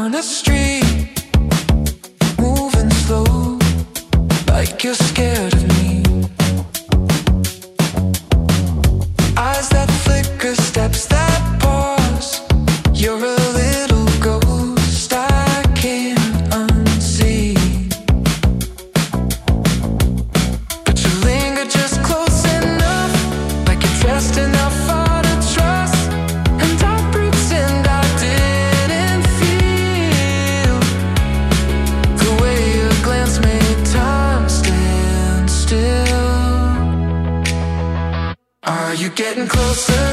down the street, moving slow, like you're scared of me. Eyes that flicker, steps that pause. You're a little ghost I can't unsee. But you linger just close enough, like you're dressed enough far to trust. And I pretend I didn't feel the way your glance made time stand still. Are you getting closer?